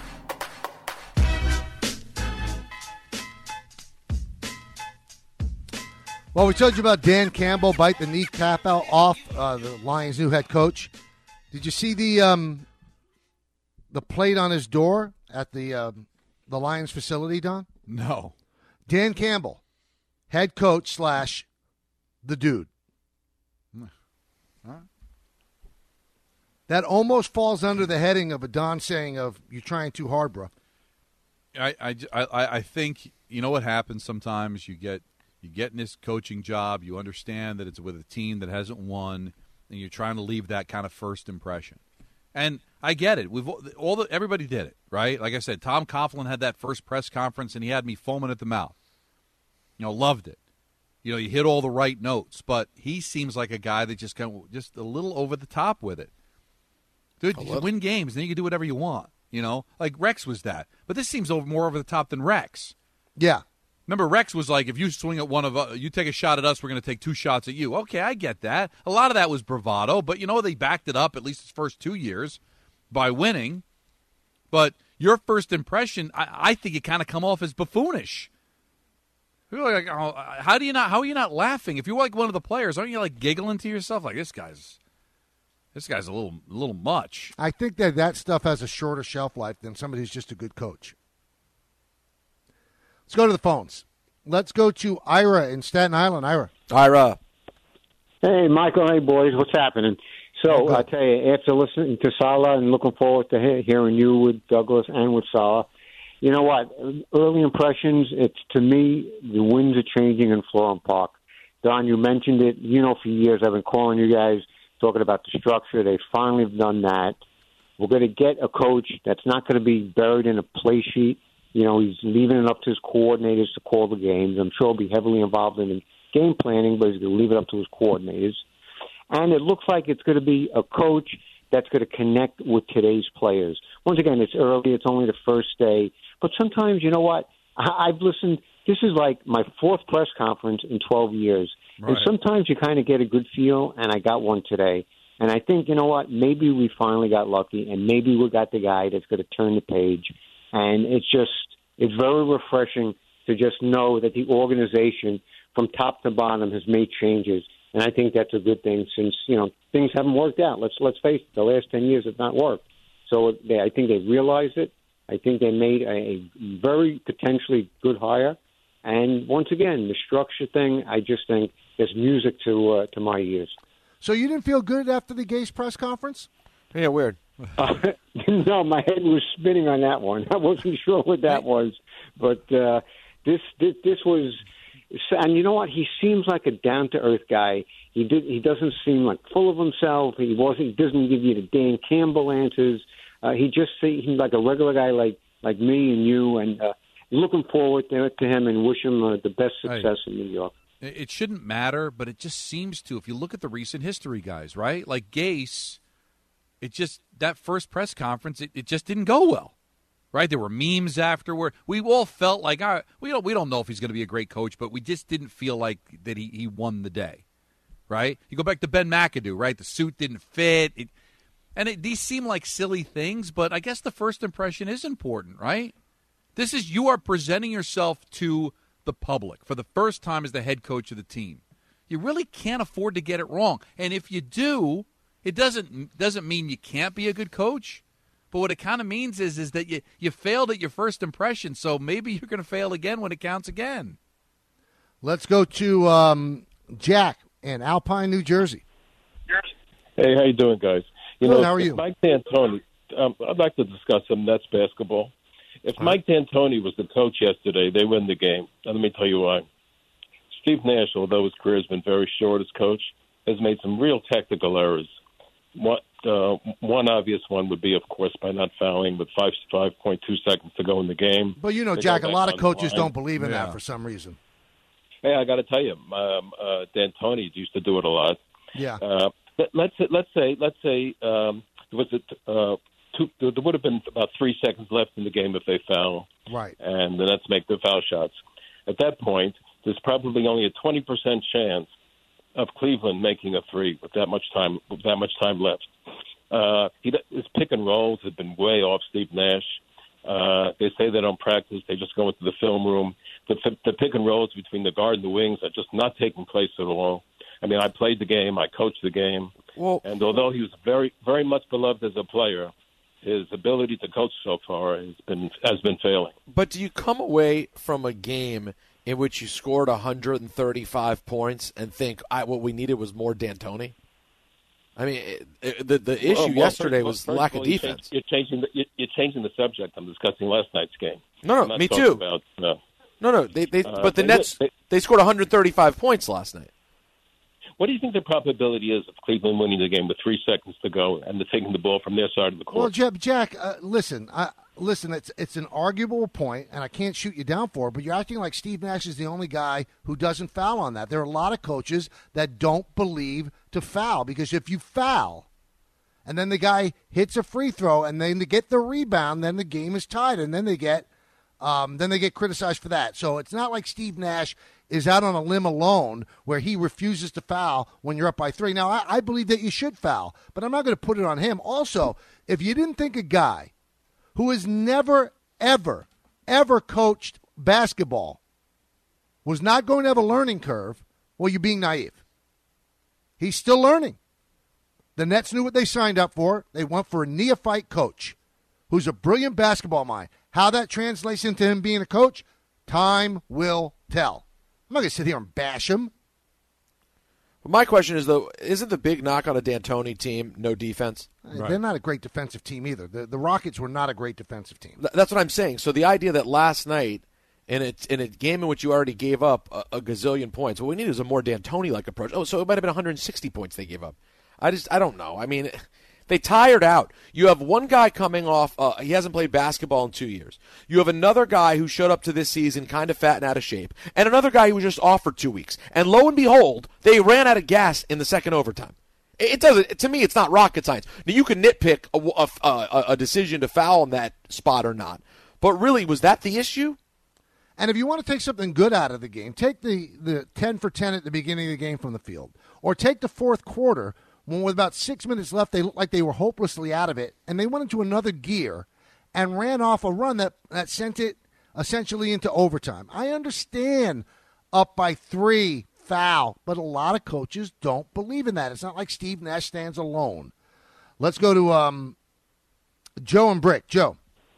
Well, we told you about Dan Campbell bite the kneecap out off the Lions' new head coach. Did you see the plate on his door at the Lions facility, Don? No. Dan Campbell, head coach / the dude. That almost falls under the heading of a Don saying of "you're trying too hard, bro." I think you know what happens sometimes. You get in this coaching job. You understand that it's with a team that hasn't won, and you're trying to leave that kind of first impression. And I get it. Everybody did it, right? Like I said, Tom Coughlin had that first press conference, and he had me foaming at the mouth. Loved it. You hit all the right notes, but he seems like a guy that just a little over the top with it. Dude, you win games, then you can do whatever you want. Like Rex was that, but this seems more over the top than Rex. Yeah. Remember, Rex was like, if you swing at one of us, you take a shot at us, we're going to take 2 shots at you. Okay, I get that. A lot of that was bravado, but they backed it up at least his first 2 years by winning. But your first impression, I think it kind of come off as buffoonish. You're like, how are you not laughing? If you're like one of the players, aren't you like giggling to yourself like this guy's a little much? I think that stuff has a shorter shelf life than somebody who's just a good coach. Let's go to the phones. Let's go to Ira in Staten Island. Ira. Hey, Michael. Hey, boys. What's happening? So, I tell you, after listening to Salah and looking forward to hearing you with Douglas and with Salah, you know what? Early impressions, to me, the winds are changing in Florham Park. Don, you mentioned it. For years I've been calling you guys, talking about the structure. They finally have done that. We're going to get a coach that's not going to be buried in a play sheet. He's leaving it up to his coordinators to call the games. I'm sure he'll be heavily involved in game planning, but he's going to leave it up to his coordinators. And it looks like it's going to be a coach that's going to connect with today's players. Once again, it's early. It's only the first day. But sometimes, you know what? I've listened. This is like my 4th press conference in 12 years. Right. And sometimes you kind of get a good feel, and I got one today. And I think, you know what? Maybe we finally got lucky, and maybe we got the guy that's going to turn the page. And it's very refreshing to just know that the organization from top to bottom has made changes. And I think that's a good thing since, things haven't worked out. Let's face it, the last 10 years have not worked. So I think they realized it. I think they made a very potentially good hire. And once again, the structure thing, I just think is music to my ears. So you didn't feel good after the Gase press conference? Yeah, weird. No, my head was spinning on that one. I wasn't sure what that was, but this was. And you know what? He seems like a down to earth guy. He doesn't seem like full of himself. He doesn't give you the Dan Campbell answers. He just seems like a regular guy like me and you. And looking forward to him and wish him the best success in New York. It shouldn't matter, but it just seems to. If you look at the recent history, guys, right? Like Gase. That first press conference, it just didn't go well, right? There were memes afterward. We all felt like, all right, we don't know if he's going to be a great coach, but we just didn't feel like that he won the day, right? You go back to Ben McAdoo, right? The suit didn't fit. These seem like silly things, but I guess the first impression is important, right? You are presenting yourself to the public for the first time as the head coach of the team. You really can't afford to get it wrong. And if you do, it doesn't mean you can't be a good coach, but what it kind of means is that you failed at your first impression, so maybe you're going to fail again when it counts again. Let's go to Jack in Alpine, New Jersey. Hey, how you doing, guys? Good, how are you? Mike D'Antoni, I'd like to discuss some Nets basketball. If Mike D'Antoni was the coach yesterday, they win the game. And let me tell you why. Steve Nash, although his career has been very short as coach, has made some real tactical errors. One obvious one would be, of course, by not fouling with 5.2 seconds to go in the game. But, Jack, a lot of coaches don't believe in that for some reason. Hey, I got to tell you, D'Antoni used to do it a lot. Yeah. Let's say there would have been about 3 seconds left in the game if they foul. Right. And the Nets make their foul shots. At that point, there's probably only a 20% chance of Cleveland making a three with that much time left. His pick and rolls have been way off Steve Nash. They say they don't practice; they just go into the film room. The pick and rolls between the guard and the wings are just not taking place at all. I mean, I played the game, I coached the game, and although he was very, very much beloved as a player, his ability to coach so far has been failing. But do you come away from a game in which you scored 135 points and think, what we needed was more D'Antoni? I mean, the issue yesterday was lack of defense. You're changing the subject. I'm discussing last night's game. No, me too. No. But the Nets, they scored 135 points last night. What do you think the probability is of Cleveland winning the game with 3 seconds to go and they're taking the ball from their side of the court? Well, Jack, listen, it's an arguable point, and I can't shoot you down for it, but you're acting like Steve Nash is the only guy who doesn't foul on that. There are a lot of coaches that don't believe to foul, because if you foul and then the guy hits a free throw and then they get the rebound, then the game is tied, and then they get criticized for that. So it's not like Steve Nash is out on a limb alone where he refuses to foul when you're up by 3. Now, I believe that you should foul, but I'm not going to put it on him. Also, if you didn't think a guy who has never, ever, ever coached basketball was not going to have a learning curve, well, you're being naive. He's still learning. The Nets knew what they signed up for. They went for a neophyte coach who's a brilliant basketball mind. How that translates into him being a coach, time will tell. I'm not going to sit here and bash him. My question is, though, isn't the big knock on a D'Antoni team no defense? Right. They're not a great defensive team either. The Rockets were not a great defensive team. That's what I'm saying. So the idea that last night, in a game in which you already gave up a gazillion points, what we need is a more D'Antoni-like approach. Oh, so it might have been 160 points they gave up. I don't know. I mean, they tired out. You have one guy coming off, he hasn't played basketball in 2 years. You have another guy who showed up to this season kind of fat and out of shape, and another guy who was just off for 2 weeks. And lo and behold, they ran out of gas in the second overtime. To me, it's not rocket science. Now, you can nitpick a decision to foul on that spot or not. But really, was that the issue? And if you want to take something good out of the game, take the 10 for 10 at the beginning of the game from the field. Or take the fourth quarter when with about 6 minutes left, they looked like they were hopelessly out of it, and they went into another gear and ran off a run that sent it essentially into overtime. I understand up by 3, foul, but a lot of coaches don't believe in that. It's not like Steve Nash stands alone. Let's go to Joe and Brick. Joe.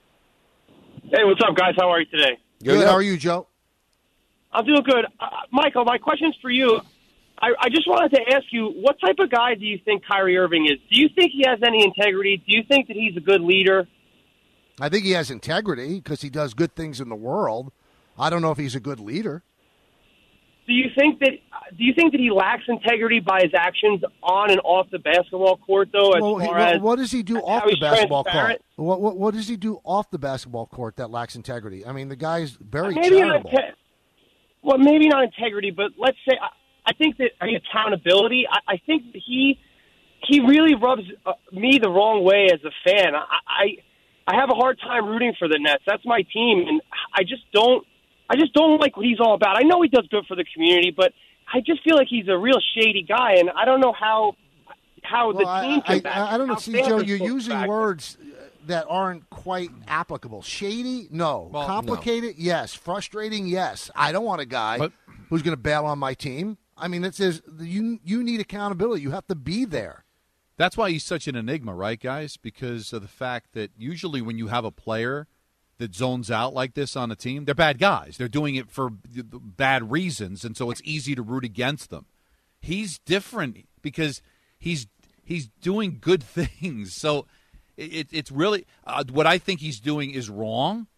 Hey, what's up, guys? How are you today? Good. How are you, Joe? I'm doing good. Michael, my question's for you. I just wanted to ask you, what type of guy do you think Kyrie Irving is? Do you think he has any integrity? Do you think that he's a good leader? I think he has integrity because he does good things in the world. I don't know if he's a good leader. Do you think that he lacks integrity by his actions on and off the basketball court, though? What does he do off the basketball court? What does he do off the basketball court that lacks integrity? I mean, the guy's very charitable. Maybe not integrity, but let's say I think that accountability. I think that he really rubs me the wrong way as a fan. I have a hard time rooting for the Nets. That's my team, and I just don't like what he's all about. I know he does good for the community, but I just feel like he's a real shady guy, and I don't know how the team can back him. I don't know, see, Joe, you're using words that aren't quite applicable. Shady? No. Well, complicated? No. Yes. Frustrating? Yes. I don't want a guy who's going to bail on my team. I mean, it says you need accountability. You have to be there. That's why he's such an enigma, right, guys? Because of the fact that usually when you have a player that zones out like this on a team, they're bad guys. They're doing it for bad reasons, and so it's easy to root against them. He's different because he's doing good things. So it's really what I think he's doing is wrong,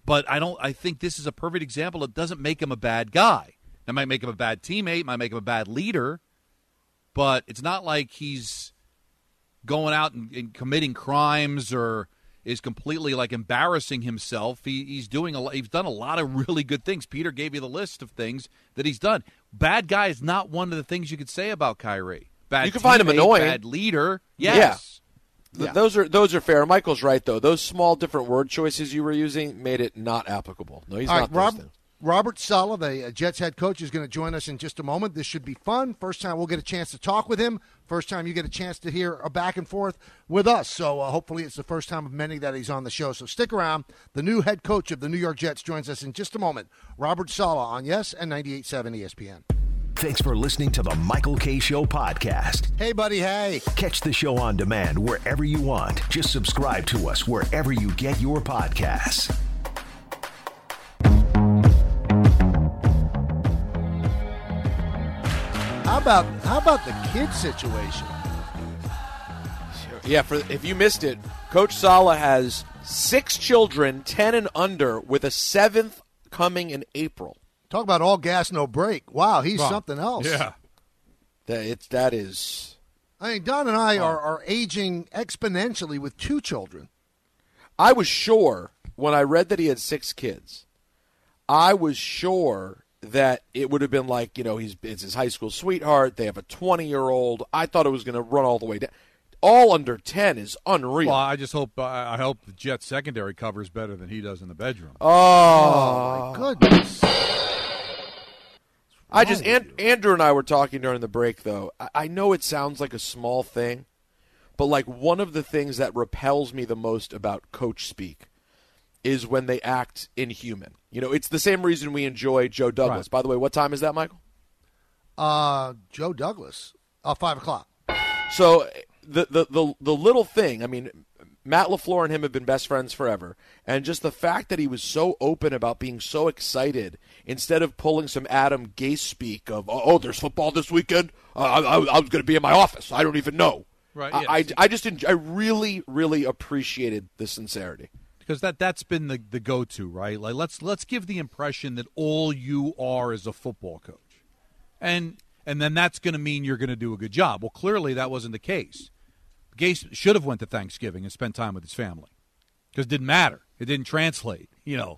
But I think this is a perfect example. It doesn't make him a bad guy. That might make him a bad teammate, might make him a bad leader, but it's not like he's going out and committing crimes or is completely like embarrassing himself. He's done a lot of really good things. Peter gave you the list of things that he's done. Bad guy is not one of the things you could say about Kyrie. Bad you can find him annoying. Bad leader. Yes. Yeah. Those are fair. Michael's right, though. Those small different word choices you were using made it not applicable. No, he's not those things. Robert Saleh, the Jets head coach, is going to join us in just a moment. This should be fun. First time we'll get a chance to talk with him. First time you get a chance to hear a back and forth with us. So hopefully it's the first time of many that he's on the show. So stick around. The new head coach of the New York Jets joins us in just a moment. Robert Saleh on Yes and 98.7 ESPN. Thanks for listening to the Michael Kay Show podcast. Hey, buddy, hey. Catch the show on demand wherever you want. Just subscribe to us wherever you get your podcasts. How about the kid situation? Yeah, if you missed it, Coach Saleh has 6 children, 10 and under, with a 7th coming in April. Talk about all gas, no break. Wow, he's something else. Yeah. That is. I mean, Don and I are aging exponentially with 2 children. I was sure when I read that he had 6 kids, I was sure that it would have been like, it's his high school sweetheart. They have a 20-year-old. I thought it was going to run all the way down. All under 10 is unreal. Well, I just hope I hope the Jets secondary covers better than he does in the bedroom. Oh my goodness. Andrew and I were talking during the break, though. I know it sounds like a small thing, but like one of the things that repels me the most about coach speak is when they act inhuman. It's the same reason we enjoy Joe Douglas. Right. By the way, what time is that, Michael? Joe Douglas, 5:00. So the little thing, I mean, Matt LaFleur and him have been best friends forever, and just the fact that he was so open about being so excited instead of pulling some Adam Gase speak of, there's football this weekend? I was going to be in my office. I don't even know. Right. I really, really appreciated the sincerity. Because that's been the go-to, right? Like let's give the impression that all you are is a football coach. And then that's going to mean you're going to do a good job. Well, clearly that wasn't the case. Gase should have went to Thanksgiving and spent time with his family because it didn't matter. It didn't translate,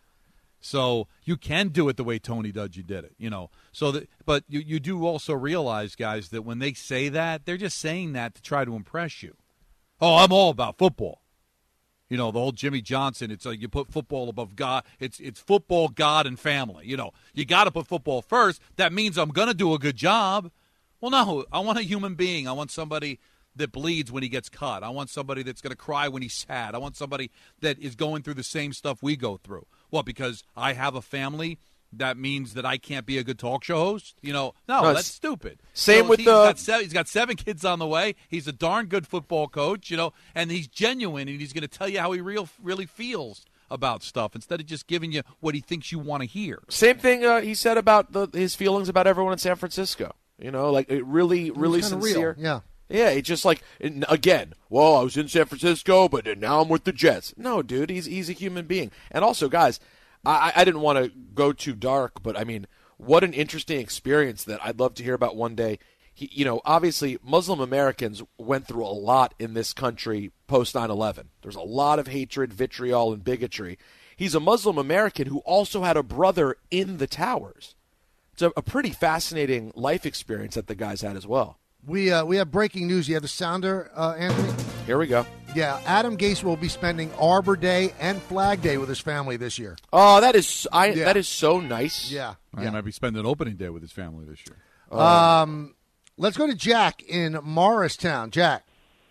So you can do it the way Tony Dungy did it, But you do also realize, guys, that when they say that, they're just saying that to try to impress you. Oh, I'm all about football. The whole Jimmy Johnson, it's like you put football above God. It's football, God, and family. You got to put football first. That means I'm going to do a good job. Well, no, I want a human being. I want somebody that bleeds when he gets cut. I want somebody that's going to cry when he's sad. I want somebody that is going through the same stuff we go through. Well, because I have a family, that means that I can't be a good talk show host? No, that's stupid. Same with he's got 7 kids on the way. He's a darn good football coach, and he's genuine, and he's going to tell you how he really feels about stuff instead of just giving you what he thinks you want to hear. Same thing he said about his feelings about everyone in San Francisco. Like it really sincere. Real. Yeah, it's just like, again, well, I was in San Francisco, but now I'm with the Jets. No, dude, he's a human being. And also, guys, I didn't want to go too dark, but, I mean, what an interesting experience that I'd love to hear about one day. Obviously, Muslim Americans went through a lot in this country post 9/11. There's a lot of hatred, vitriol, and bigotry. He's a Muslim American who also had a brother in the towers. It's a pretty fascinating life experience that the guys had as well. We have breaking news. You have the sounder, Anthony? Here we go. Yeah, Adam Gase will be spending Arbor Day and Flag Day with his family this year. Oh, that is so nice. Yeah. He might be spending opening day with his family this year. Let's go to Jack in Morristown. Jack.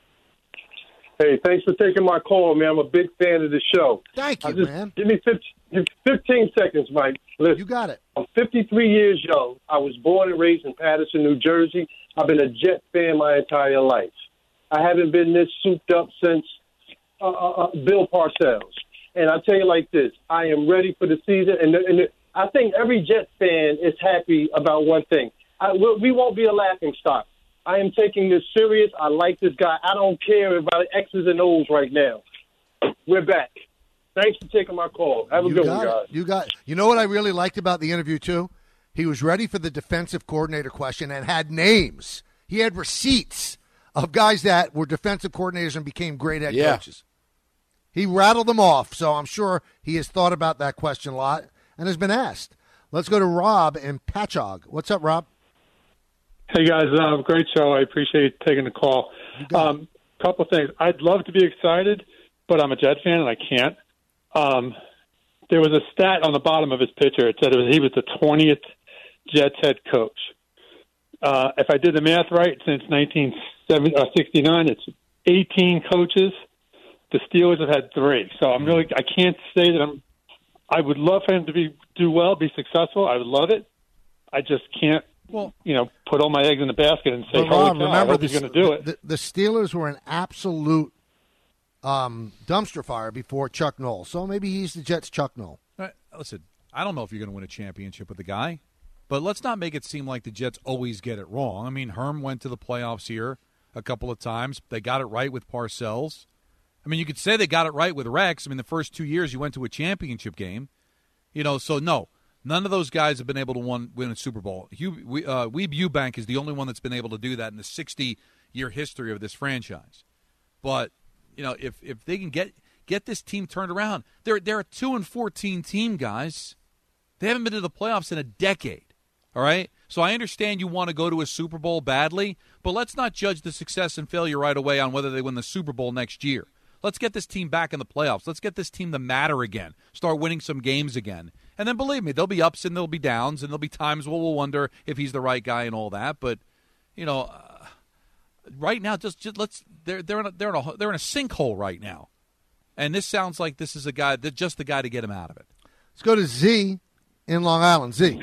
Hey, thanks for taking my call, man. I'm a big fan of the show. Thank you, man. Give me 15 seconds, Mike. Listen, you got it. I'm 53 years young. I was born and raised in Paterson, New Jersey. I've been a Jet fan my entire life. I haven't been this souped up since Bill Parcells. And I tell you like this, I am ready for the season. And I think every Jet fan is happy about one thing. We won't be a laughing stock. I am taking this serious. I like this guy. I don't care about X's and O's right now. We're back. Thanks for taking my call. Have a good one, guys. You got it. You know what I really liked about the interview, too? He was ready for the defensive coordinator question and had names. He had receipts of guys that were defensive coordinators and became great head coaches. He rattled them off, so I'm sure he has thought about that question a lot and has been asked. Let's go to Rob in Patchogue. What's up, Rob? Hey, guys. Great show. I appreciate you taking the call. Couple things. I'd love to be excited, but I'm a Jet fan, and I can't. There was a stat on the bottom of his picture. It said he was the 20th Jets head coach. If I did the math right, since 1969, it's 18 coaches. The Steelers have had 3. So I can't say that I would love for him to do well, be successful. I would love it. I just can't, put all my eggs in the basket and say, Rob, I hope he's going to do it. The Steelers were an absolute dumpster fire before Chuck Noll. So maybe he's the Jets' Chuck Noll. Listen, I don't know if you're going to win a championship with the guy, but let's not make it seem like the Jets always get it wrong. I mean, Herm went to the playoffs here a couple of times. They got it right with Parcells. I mean, you could say they got it right with Rex. I mean, the first 2 years you went to a championship game. So no, none of those guys have been able to win a Super Bowl. Weeb Ewbank is the only one that's been able to do that in the 60-year history of this franchise. But, if they can get this team turned around, they're a 2-14 team, guys. They haven't been to the playoffs in a decade. All right? So I understand you want to go to a Super Bowl badly, but let's not judge the success and failure right away on whether they win the Super Bowl next year. Let's get this team back in the playoffs. Let's get this team to matter again. Start winning some games again. And then believe me, there'll be ups and there'll be downs, and there'll be times where we'll wonder if he's the right guy and all that. But, right now, just let's they're in a sinkhole right now. And this sounds like this is just the guy to get him out of it. Let's go to Z in Long Island. Z.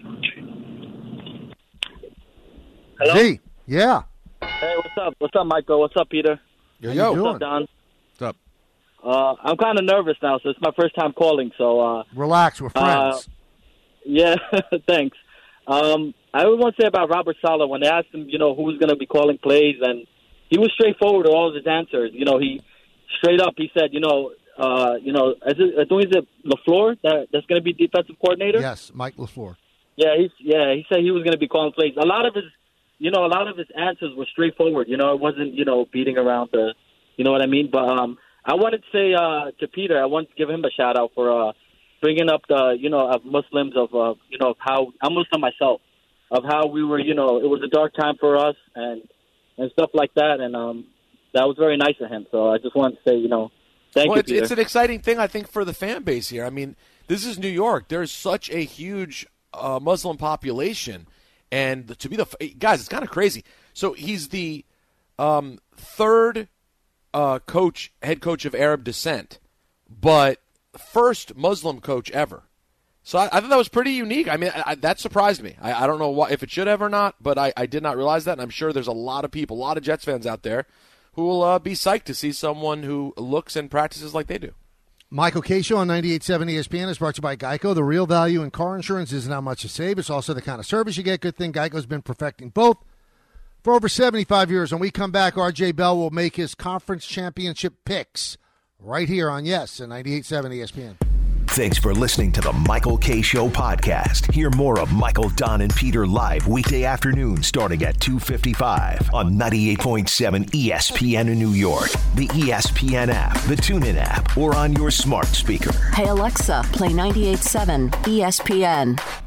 Hello? Z. Yeah. Hey, what's up? What's up, Michael? What's up, Peter? Yo. What's up, Don? What's up? I'm kind of nervous now, so it's my first time calling. So relax, we're friends. Yeah, thanks. I want to say about Robert Saleh, when they asked him, who's going to be calling plays, and he was straightforward with all of his answers. He straight up, he said, is it LaFleur that's going to be defensive coordinator? Yes, Mike LaFleur. Yeah, he said he was going to be calling plays. A lot of his answers were straightforward. It wasn't, beating around the, you know what I mean? But I wanted to say to Peter, I wanted to give him a shout out for bringing up the, of Muslims of how I'm Muslim myself, of how we were, it was a dark time for us and stuff like that, and that was very nice of him. So I just wanted to say, thank you, Peter. It's an exciting thing, I think, for the fan base here. I mean, this is New York. There's such a huge Muslim population, and to be guys, it's kind of crazy. So he's the third head coach of Arab descent, but first Muslim coach ever. So I thought that was pretty unique. I mean, that surprised me. I don't know if it should have or not, but I did not realize that, and I'm sure there's a lot of people, a lot of Jets fans out there who will be psyched to see someone who looks and practices like they do. Michael Kay Show on 98.7 ESPN is brought to you by Geico. The real value in car insurance isn't how much you save. It's also the kind of service you get. Good thing Geico's been perfecting both for over 75 years. When we come back, R.J. Bell will make his conference championship picks right here on Yes and 98.7 ESPN. Thanks for listening to the Michael Kay Show podcast. Hear more of Michael, Don, and Peter live weekday afternoons starting at 2:55 on 98.7 ESPN in New York, the ESPN app, the TuneIn app, or on your smart speaker. Hey, Alexa, play 98.7 ESPN.